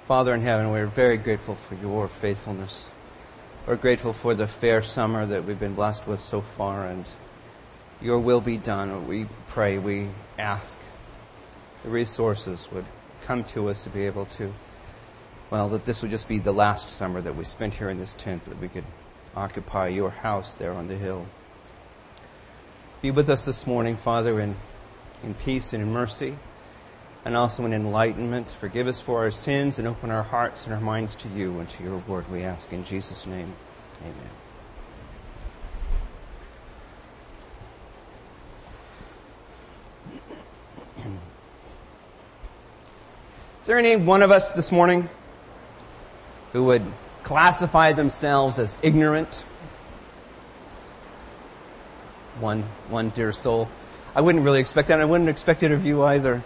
Father in heaven, we're very grateful for your faithfulness. We're grateful for the fair summer that we've been blessed with so far, and your will be done. We pray, we ask the resources would come to us to be able to, that this would just be the last summer that we spent here in this tent, that we could occupy your house there on the hill. Be with us this morning, Father, in peace and in mercy, and also in enlightenment. Forgive us for our sins and open our hearts and our minds to you and to your word, we ask in Jesus' name. Amen. Is there any one of us this morning who would classify themselves as ignorant? One dear soul. I wouldn't really expect that, and I wouldn't expect it of you either.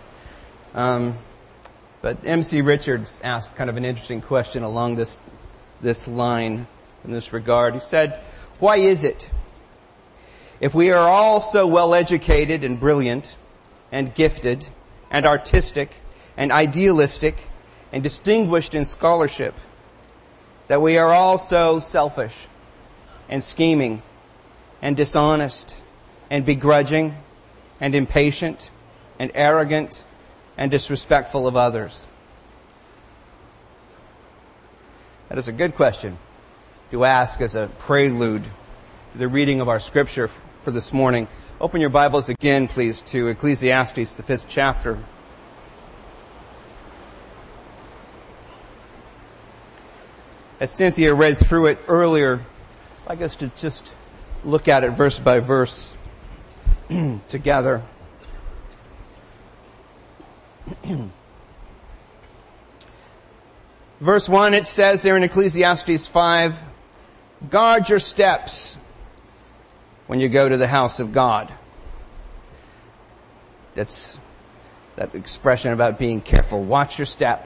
But M.C. Richards asked kind of an interesting question along this line in this regard. He said, why is it, if we are all so well educated and brilliant and gifted and artistic and idealistic and distinguished in scholarship, that we are all so selfish and scheming and dishonest and begrudging and impatient and arrogant and disrespectful of others? That is a good question to ask as a prelude to the reading of our scripture for this morning. Open your Bibles again, please, to Ecclesiastes, the 5th chapter. As Cynthia read through it earlier, I'd like us to just look at it verse by verse together. Verse 1, it says there in Ecclesiastes 5, guard your steps when you go to the house of God. That's that expression about being careful. Watch your step.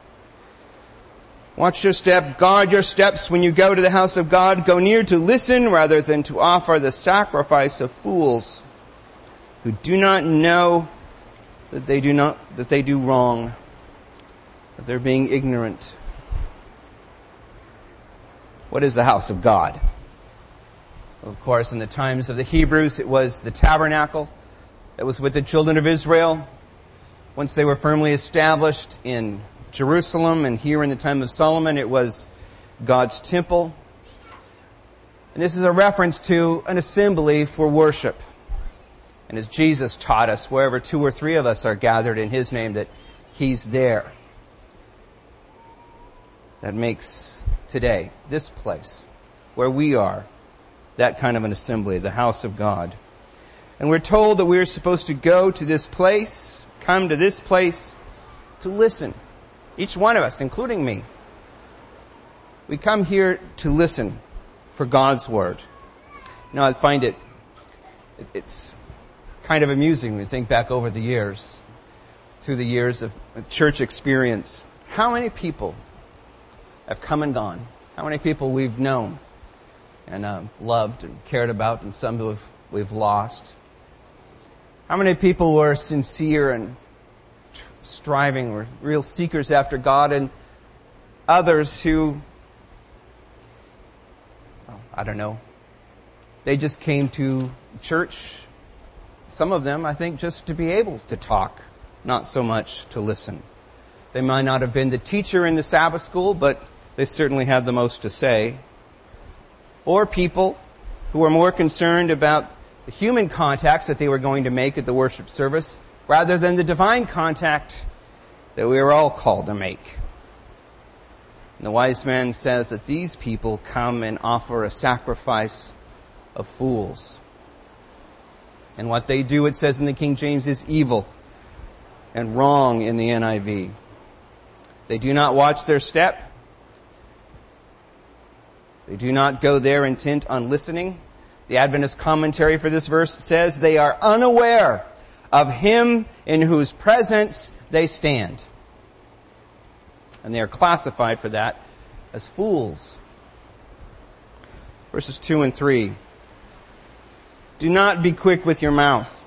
Watch your step. Guard your steps when you go to the house of God. Go near to listen rather than to offer the sacrifice of fools who do not know that they do wrong, that they're being ignorant. What is the house of God? Of course, in the times of the Hebrews, it was the tabernacle that was with the children of Israel. Once they were firmly established in Jerusalem, and here in the time of Solomon, it was God's temple. And this is a reference to an assembly for worship. And as Jesus taught us, wherever 2 or 3 of us are gathered in His name, that He's there. That makes today, this place, where we are, that kind of an assembly, the house of God. And we're told that we're supposed to go to this place, come to this place, to listen. Each one of us, including me. We come here to listen for God's Word. Now, I find it's kind of amusing when you think back over the years, through the years of church experience. How many people have come and gone? How many people we've known and loved and cared about, and some who we've lost? How many people were sincere and striving, were real seekers after God, and others who, I don't know, they just came to church, some of them, I think, just to be able to talk, not so much to listen. They might not have been the teacher in the Sabbath school, but they certainly had the most to say. Or people who were more concerned about the human contacts that they were going to make at the worship service rather than the divine contact that we are all called to make. And the wise man says that these people come and offer a sacrifice of fools. And what they do, it says in the King James, is evil and wrong in the NIV. They do not watch their step. They do not go there intent on listening. The Adventist commentary for this verse says they are unaware of Him in whose presence they stand. And they are classified for that as fools. Verses 2 and 3. Do not be quick with your mouth.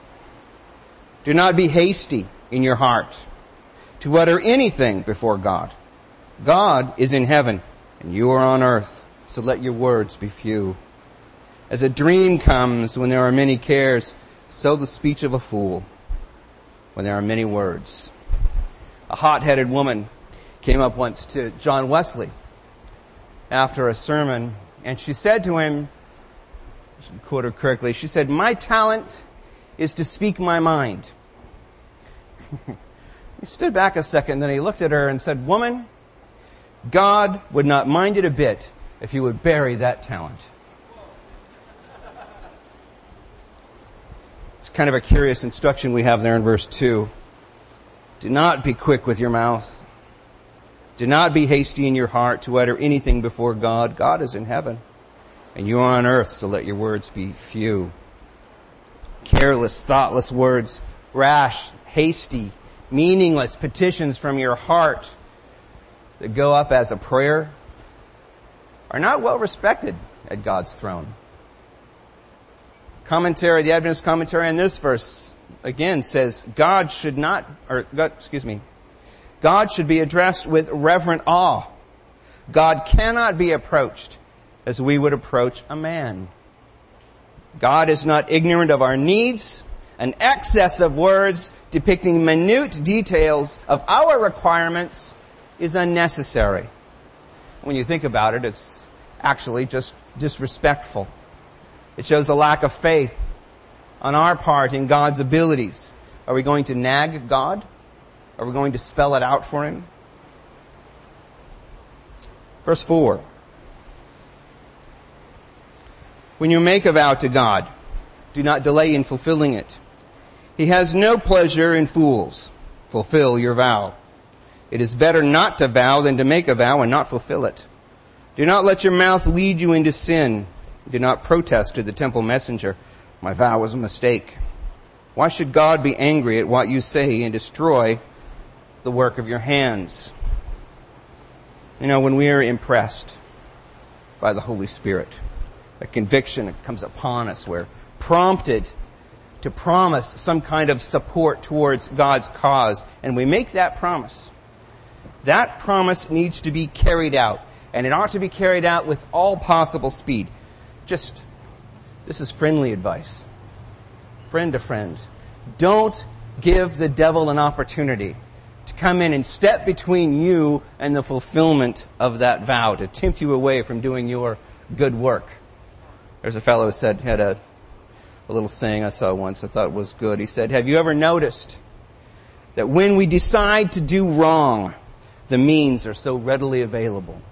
Do not be hasty in your heart to utter anything before God. God is in heaven, and you are on earth, so let your words be few. As a dream comes when there are many cares, so the speech of a fool when there are many words. A hot-headed woman came up once to John Wesley after a sermon, and she said to him, I should quote her correctly, she said, "My talent is to speak my mind." He stood back a second, then he looked at her and said, "Woman, God would not mind it a bit if you would bury that talent." It's kind of a curious instruction we have there in verse 2. Do not be quick with your mouth. Do not be hasty in your heart to utter anything before God. God is in heaven, and you are on earth, so let your words be few. Careless, thoughtless words, rash, hasty, meaningless petitions from your heart that go up as a prayer are not well respected at God's throne. The Adventist commentary on this verse again says God should be addressed with reverent awe. God cannot be approached as we would approach a man. God is not ignorant of our needs. An excess of words depicting minute details of our requirements is unnecessary. When you think about it, it's actually just disrespectful. It shows a lack of faith on our part in God's abilities. Are we going to nag God? Are we going to spell it out for Him? Verse 4. When you make a vow to God, do not delay in fulfilling it. He has no pleasure in fools. Fulfill your vow. It is better not to vow than to make a vow and not fulfill it. Do not let your mouth lead you into sin. Do not protest to the temple messenger, "My vow was a mistake." Why should God be angry at what you say and destroy the work of your hands? You know, when we are impressed by the Holy Spirit, a conviction that comes upon us, we're prompted to promise some kind of support towards God's cause, and we make that promise. That promise needs to be carried out, and it ought to be carried out with all possible speed. This is friendly advice. Friend to friend. Don't give the devil an opportunity to come in and step between you and the fulfillment of that vow, to tempt you away from doing your good work. There's a fellow who had a little saying I saw once I thought it was good. He said, "Have you ever noticed that when we decide to do wrong, the means are so readily available?"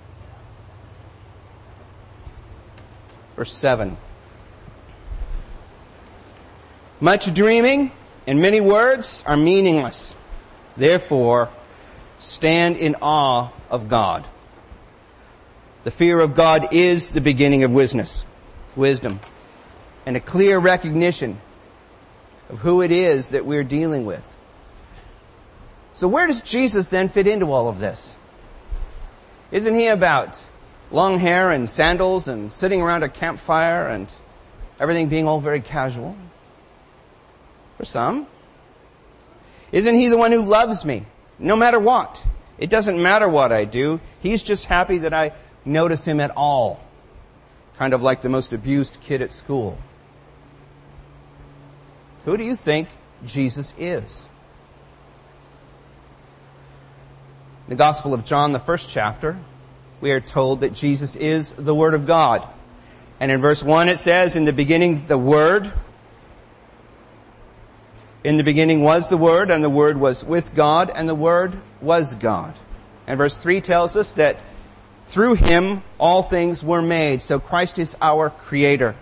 Verse 7. Much dreaming and many words are meaningless. Therefore, stand in awe of God. The fear of God is the beginning of wisdom, and a clear recognition of who it is that we're dealing with. So where does Jesus then fit into all of this? Isn't he about long hair and sandals and sitting around a campfire and everything being all very casual? For some. Isn't he the one who loves me no matter what? It doesn't matter what I do. He's just happy that I notice him at all. Kind of like the most abused kid at school. Who do you think Jesus is? In the Gospel of John, the first chapter, we are told that Jesus is the Word of God. And in verse 1 it says, "In the beginning the Word. In the beginning was the Word, and the Word was with God, and the Word was God." And verse 3 tells us that through Him all things were made. So Christ is our Creator.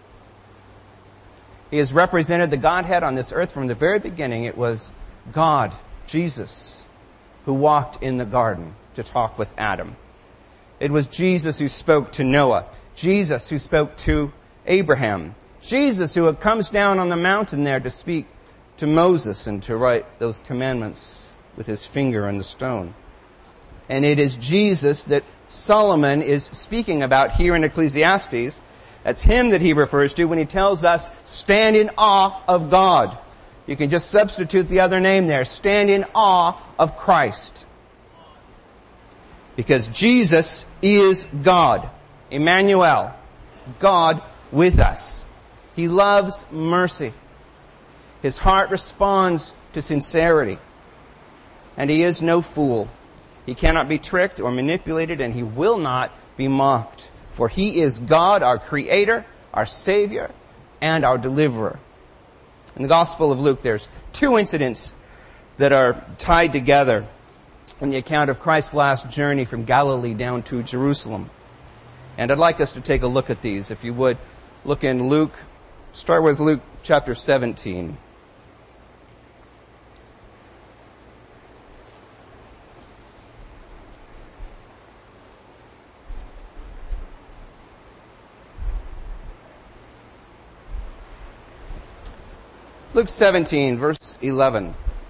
He has represented the Godhead on this earth from the very beginning. It was God, Jesus, who walked in the garden to talk with Adam. It was Jesus who spoke to Noah. Jesus who spoke to Abraham. Jesus who comes down on the mountain there to speak to Moses and to write those commandments with his finger on the stone. And it is Jesus that Solomon is speaking about here in Ecclesiastes. That's him that he refers to when he tells us, stand in awe of God. You can just substitute the other name there. Stand in awe of Christ. Because Jesus is God. Emmanuel. God with us. He loves mercy. His heart responds to sincerity. And He is no fool. He cannot be tricked or manipulated, and He will not be mocked. For He is God, our Creator, our Savior, and our Deliverer. In the Gospel of Luke, there's two incidents that are tied together in the account of Christ's last journey from Galilee down to Jerusalem. And I'd like us to take a look at these. If you would, look in Luke. Start with Luke chapter 17. Luke 17, verse 11.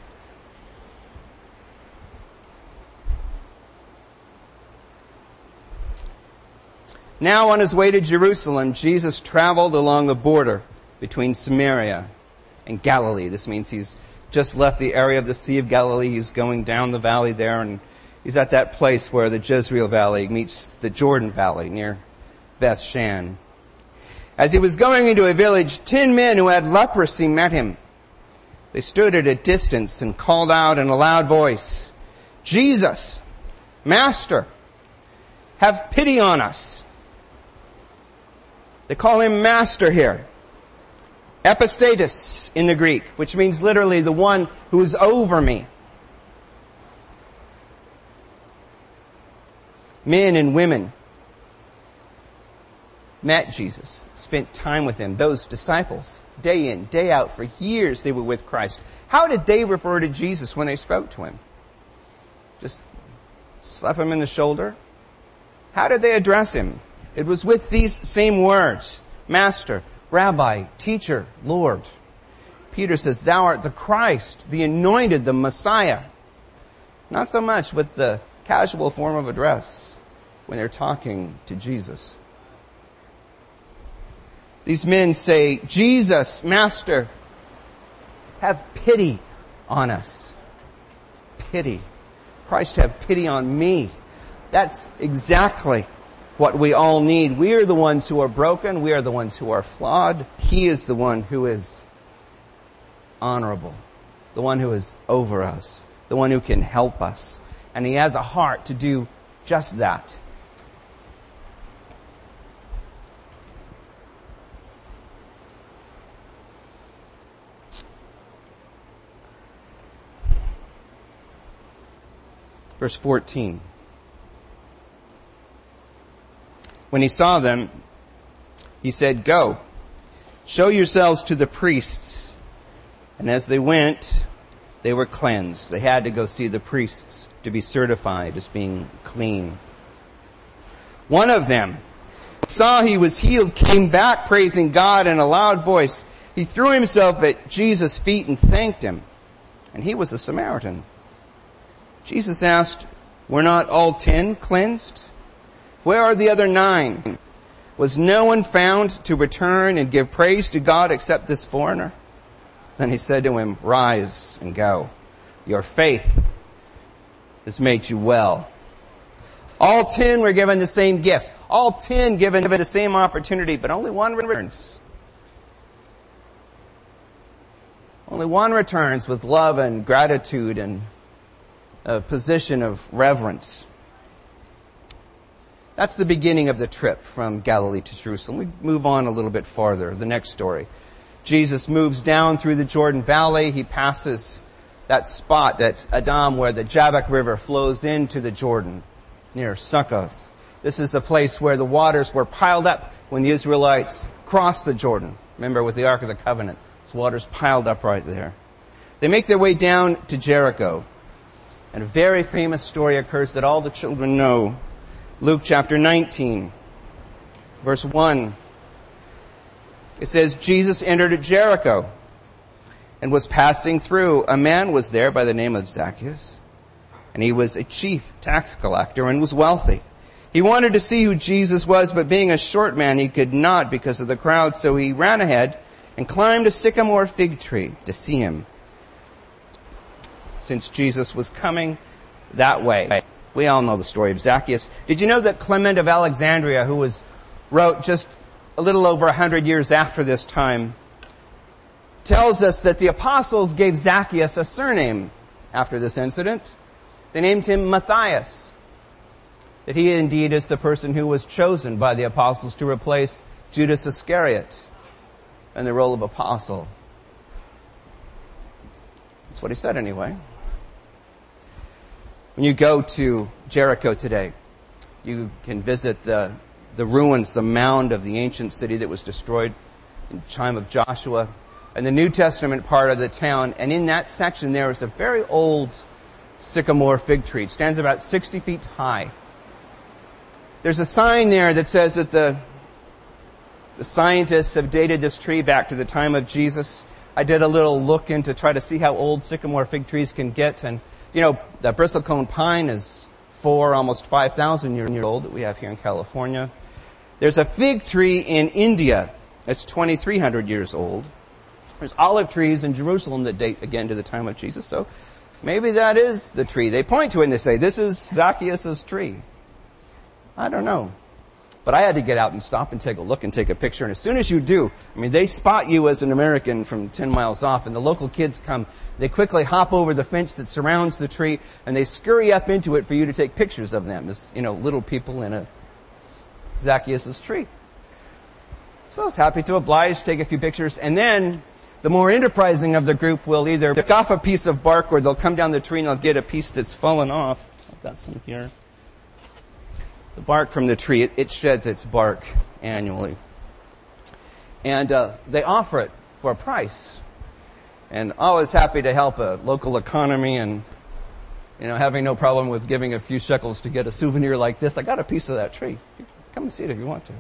Now on His way to Jerusalem, Jesus traveled along the border between Samaria and Galilee. This means He's just left the area of the Sea of Galilee. He's going down the valley there, and He's at that place where the Jezreel Valley meets the Jordan Valley near Beth Shan. As He was going into a village, 10 men who had leprosy met Him. They stood at a distance and called out in a loud voice, "Jesus, Master, have pity on us." They call Him Master here. Epistatus in the Greek, which means literally the one who is over me. Men and women met Jesus, spent time with Him. Those disciples, day in, day out, for years they were with Christ. How did they refer to Jesus when they spoke to Him? Just slap Him in the shoulder? How did they address Him? It was with these same words: Master, Rabbi, Teacher, Lord. Peter says, "Thou art the Christ, the Anointed, the Messiah." Not so much with the casual form of address when they're talking to Jesus. These men say, "Jesus, Master, have pity on us." Pity. Christ, have pity on me. That's exactly what we all need. We are the ones who are broken. We are the ones who are flawed. He is the one who is honorable, the one who is over us, the one who can help us. And He has a heart to do just that. Verse 14. When He saw them, He said, "Go, show yourselves to the priests." And as they went, they were cleansed. They had to go see the priests to be certified as being clean. One of them saw he was healed, came back praising God in a loud voice. He threw himself at Jesus' feet and thanked Him. And he was a Samaritan. Jesus asked, "Were not all 10 cleansed? Where are the other 9? Was no one found to return and give praise to God except this foreigner?" Then He said to him, "Rise and go. Your faith has made you well." All 10 were given the same gift. All 10 given the same opportunity, but only one returns. Only one returns with love and gratitude and a position of reverence. That's the beginning of the trip from Galilee to Jerusalem. We move on a little bit farther, the next story. Jesus moves down through the Jordan Valley. He passes that spot at Adam where the Jabbok River flows into the Jordan near Succoth. This is the place where the waters were piled up when the Israelites crossed the Jordan. Remember, with the Ark of the Covenant, those waters piled up right there. They make their way down to Jericho. And a very famous story occurs that all the children know. Luke chapter 19, verse 1. It says, Jesus entered at Jericho and was passing through. A man was there by the name of Zacchaeus, and he was a chief tax collector and was wealthy. He wanted to see who Jesus was, but being a short man, he could not because of the crowd. So he ran ahead and climbed a sycamore fig tree to see Him, since Jesus was coming that way. We all know the story of Zacchaeus. Did you know that Clement of Alexandria, who wrote just a little over 100 years after this time, tells us that the apostles gave Zacchaeus a surname after this incident. They named him Matthias. That he indeed is the person who was chosen by the apostles to replace Judas Iscariot in the role of apostle. That's what he said anyway. When you go to Jericho today, you can visit the ruins, the mound of the ancient city that was destroyed in the time of Joshua, and the New Testament part of the town. And in that section there is a very old sycamore fig tree. It stands about 60 feet high. There's a sign there that says that the scientists have dated this tree back to the time of Jesus. I did a little look in to try to see how old sycamore fig trees can get. And, you know, the bristlecone pine is almost 5,000 years old that we have here in California. There's a fig tree in India that's 2,300 years old. There's olive trees in Jerusalem that date again to the time of Jesus. So maybe that is the tree. They point to it and they say, this is Zacchaeus' tree. I don't know. But I had to get out and stop and take a look and take a picture. And as soon as you do, they spot you as an American from 10 miles off. And the local kids come. They quickly hop over the fence that surrounds the tree. And they scurry up into it for you to take pictures of them as, little people in a Zacchaeus' tree. So I was happy to oblige, take a few pictures. And then the more enterprising of the group will either pick off a piece of bark or they'll come down the tree and they'll get a piece that's fallen off. I've got some here. The bark from the tree, it sheds its bark annually. And they offer it for a price. And always happy to help a local economy and, having no problem with giving a few shekels to get a souvenir like this. I got a piece of that tree. Come and see it if you want to.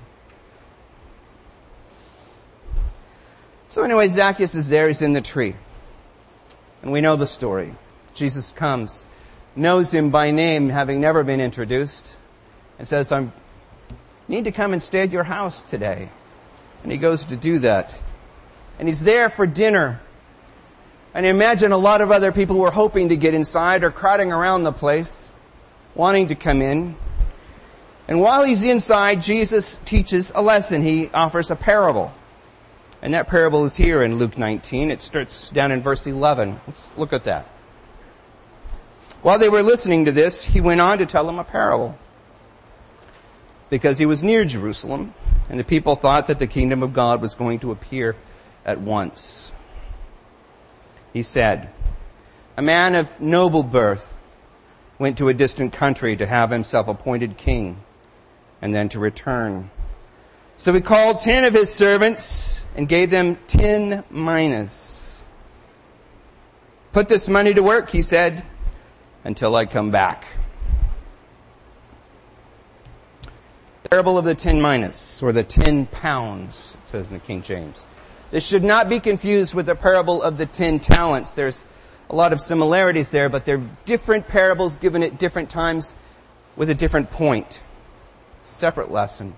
So anyway, Zacchaeus is there. He's in the tree. And we know the story. Jesus comes, knows him by name, having never been introduced, and says, I need to come and stay at your house today. And he goes to do that. And he's there for dinner. And I imagine a lot of other people were hoping to get inside or crowding around the place, wanting to come in. And while he's inside, Jesus teaches a lesson. He offers a parable. And that parable is here in Luke 19. It starts down in verse 11. Let's look at that. While they were listening to this, he went on to tell them a parable. Because he was near Jerusalem, and the people thought that the kingdom of God was going to appear at once. He said, a man of noble birth went to a distant country to have himself appointed king, and then to return. So he called 10 of his servants and gave them 10 minas. Put this money to work, he said, until I come back. The parable of the 10 minas, or the 10 pounds, it says in the King James. This should not be confused with the parable of the 10 talents. There's a lot of similarities there, but they're different parables given at different times with a different point. Separate lesson.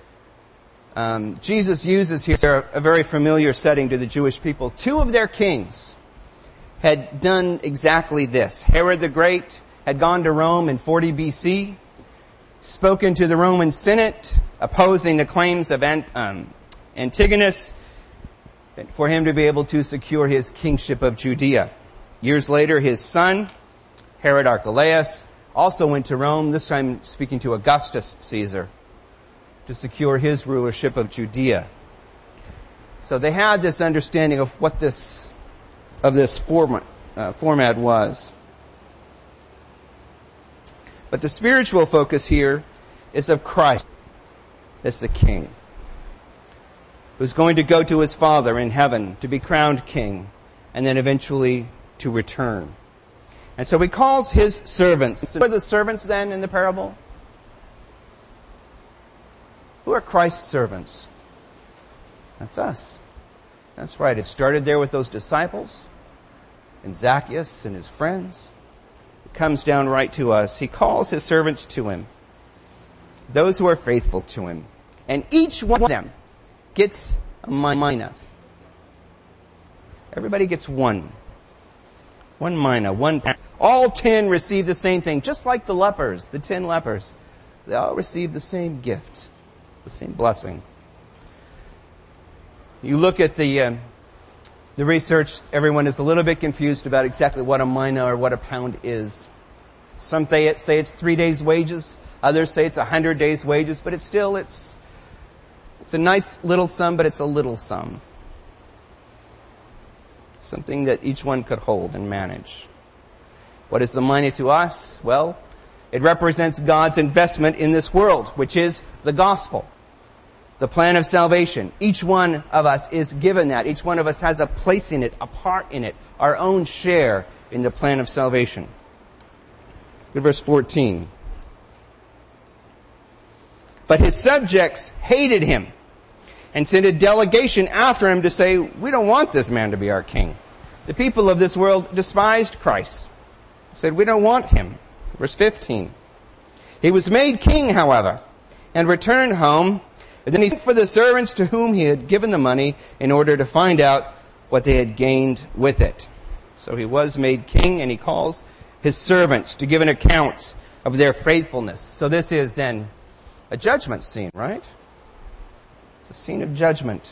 Jesus uses here a very familiar setting to the Jewish people. 2 of their kings had done exactly this. Herod the Great had gone to Rome in 40 BC, spoken to the Roman Senate, opposing the claims of Antigonus for him to be able to secure his kingship of Judea. Years later, his son, Herod Archelaus, also went to Rome, this time speaking to Augustus Caesar, to secure his rulership of Judea. So they had this understanding of what this format was. But the spiritual focus here is of Christ as the King, who's going to go to his Father in heaven to be crowned King, and then eventually to return. And so he calls his servants. Who are the servants then in the parable? Who are Christ's servants? That's us. That's right. It started there with those disciples and Zacchaeus and his friends. It comes down right to us. He calls his servants to him, those who are faithful to him. And each one of them gets a mina. Everybody gets one. One mina, one pound. All 10 received the same thing, just like the lepers, the 10 lepers. They all received the same gift, the same blessing. You look at the research, everyone is a little bit confused about exactly what a mina or what a pound is. Some say it's 3 days' wages. Others say it's 100 days' wages. But it's a nice little sum, but it's a little sum. Something that each one could hold and manage. What is the mina to us? Well, it represents God's investment in this world, which is the gospel. The plan of salvation. Each one of us is given that. Each one of us has a place in it, a part in it, our own share in the plan of salvation. Look at verse 14. But his subjects hated him and sent a delegation after him to say, we don't want this man to be our king. The people of this world despised Christ. Said, we don't want him. Verse 15. He was made king, however, and returned home. And then he sent for the servants to whom he had given the money in order to find out what they had gained with it. So he was made king, and he calls his servants to give an account of their faithfulness. So this is then a judgment scene, right? It's a scene of judgment.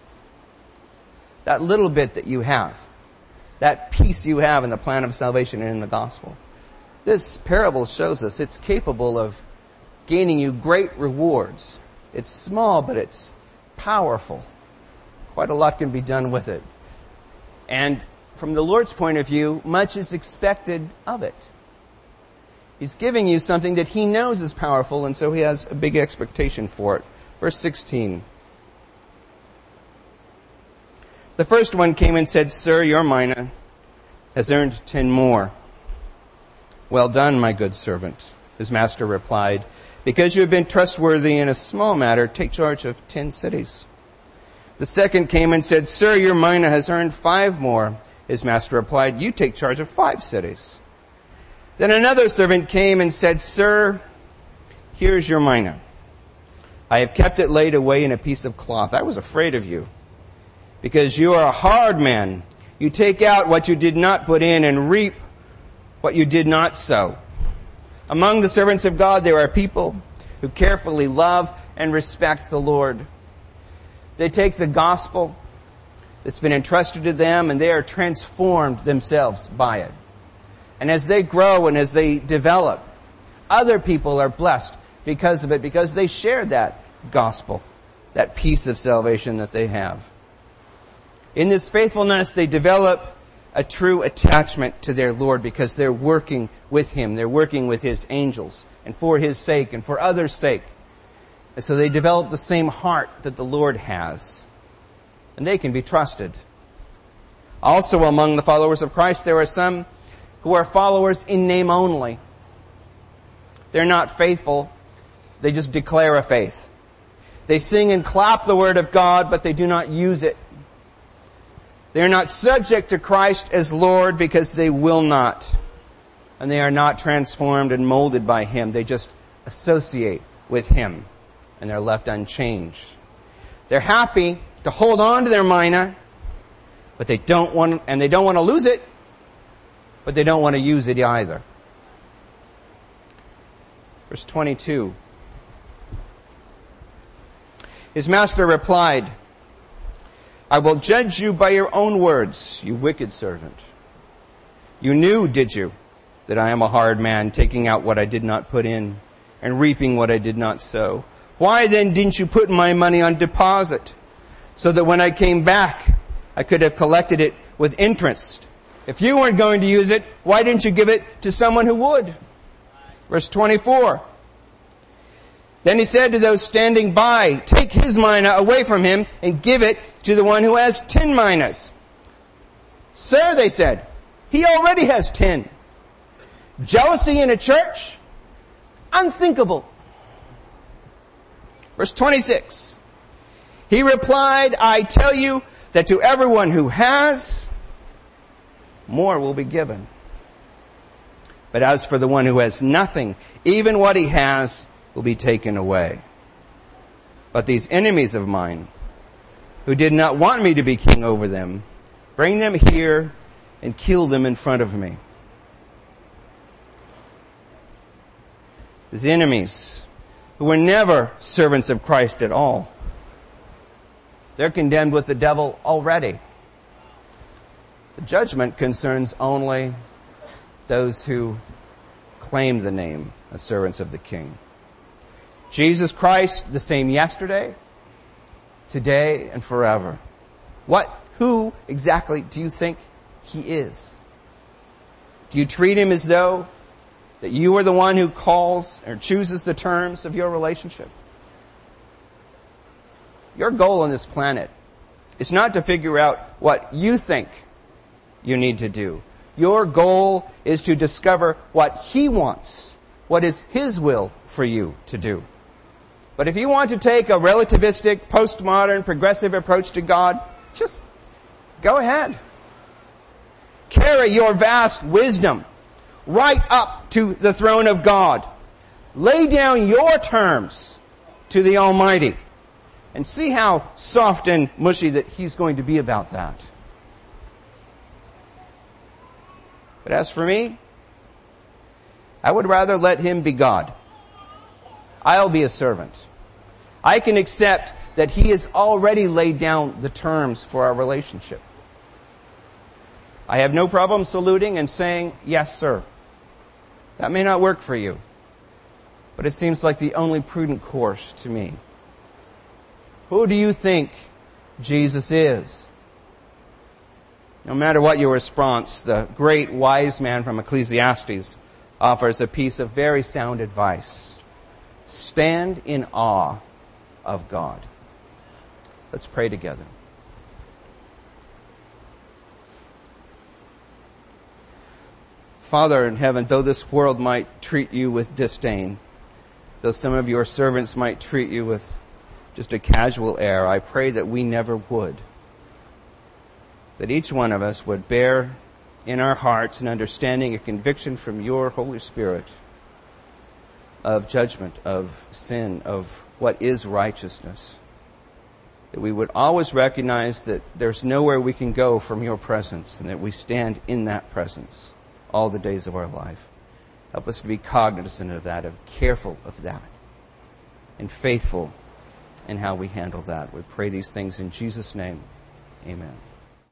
That little bit that you have, that piece you have in the plan of salvation and in the gospel. This parable shows us it's capable of gaining you great rewards. It's small, but it's powerful. Quite a lot can be done with it. And from the Lord's point of view, much is expected of it. He's giving you something that he knows is powerful, and so he has a big expectation for it. Verse 16. The first one came and said, Sir, your mina has earned 10 more. Well done, my good servant. His master replied, because you have been trustworthy in a small matter, take charge of 10 cities. The second came and said, Sir, your mina has earned 5 more. His master replied, you take charge of 5 cities. Then another servant came and said, Sir, here's your mina. I have kept it laid away in a piece of cloth. I was afraid of you, because you are a hard man. You take out what you did not put in and reap what you did not sow. Among the servants of God, there are people who carefully love and respect the Lord. They take the gospel that's been entrusted to them, and they are transformed themselves by it. And as they grow and as they develop, other people are blessed because of it, because they share that gospel, that piece of salvation that they have. In this faithfulness, they develop a true attachment to their Lord because they're working with him. They're working with his angels and for his sake and for others' sake. And so they develop the same heart that the Lord has. And they can be trusted. Also among the followers of Christ, there are some who are followers in name only. They're not faithful. They just declare a faith. They sing and clap the word of God, but they do not use it. They are not subject to Christ as Lord because they will not. And they are not transformed and molded by him. They just associate with him. And they're left unchanged. They're happy to hold on to their mina, but they don't want to lose it, but they don't want to use it either. Verse 22. His master replied, I will judge you by your own words, you wicked servant. You knew, did you, that I am a hard man, taking out what I did not put in and reaping what I did not sow? Why then didn't you put my money on deposit so that when I came back, I could have collected it with interest? If you weren't going to use it, why didn't you give it to someone who would? Verse 24. Then he said to those standing by, take his mina away from him and give it to the one who has 10 minas. Sir, they said, he already has 10. Jealousy in a church? Unthinkable. Verse 26. He replied, I tell you that to everyone who has, more will be given. But as for the one who has nothing, even what he has will be taken away. But these enemies of mine, who did not want me to be king over them, bring them here and kill them in front of me. His enemies, who were never servants of Christ at all, they're condemned with the devil already. The judgment concerns only those who claim the name as servants of the King. Jesus Christ, the same yesterday, today, and forever. Who exactly do you think He is? Do you treat Him as though that you are the one who calls or chooses the terms of your relationship? Your goal on this planet is not to figure out what you think you need to do. Your goal is to discover what He wants, what is His will for you to do. But if you want to take a relativistic, postmodern, progressive approach to God, just go ahead. Carry your vast wisdom right up to the throne of God. Lay down your terms to the Almighty and see how soft and mushy that He's going to be about that. But as for me, I would rather let Him be God. I'll be a servant. I can accept that He has already laid down the terms for our relationship. I have no problem saluting and saying, "Yes, sir." That may not work for you, but it seems like the only prudent course to me. Who do you think Jesus is? No matter what your response, the great wise man from Ecclesiastes offers a piece of very sound advice. Stand in awe of God. Let's pray together. Father in heaven, though this world might treat you with disdain, though some of your servants might treat you with just a casual air, I pray that we never would. That each one of us would bear in our hearts an understanding, a conviction from your Holy Spirit of judgment, of sin, of what is righteousness. That we would always recognize that there's nowhere we can go from your presence, and that we stand in that presence all the days of our life. Help us to be cognizant of that, of careful of that, and faithful in how we handle that. We pray these things in Jesus' name. Amen.